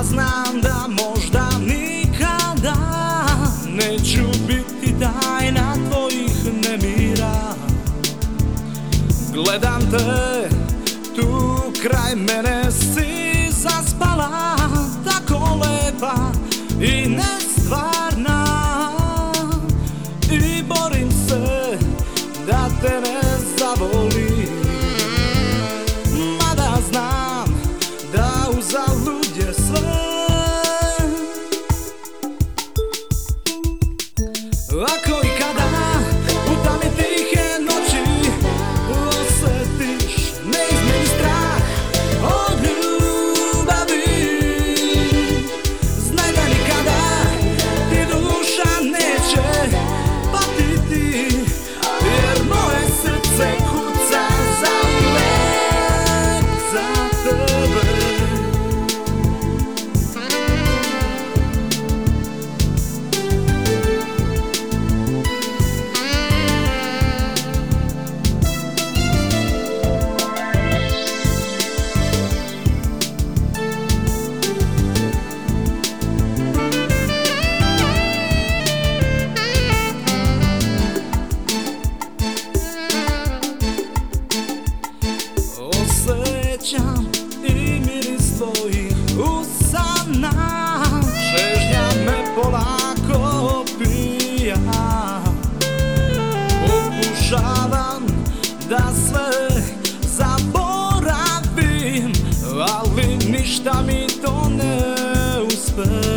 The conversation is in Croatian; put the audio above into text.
znam da možda nikada neću biti tajna tvojih nemira. Gledam te, tu kraj mene si zaspala, tako lepa i nestvarna, i borim se da te ne zavolim, mada znam da uzalud je sve. Ako i kada u tami tihe noći osjetiš neizmjerni strah od ljubavi, znaj da nikada ti duša neće patiti, jer moje srce kuca zauvek za tebe. Osjećam i miris tvojih usana, čežnja me polako opija. Pokušavam da sve zaboravim, ali ništa mi to ne uspe.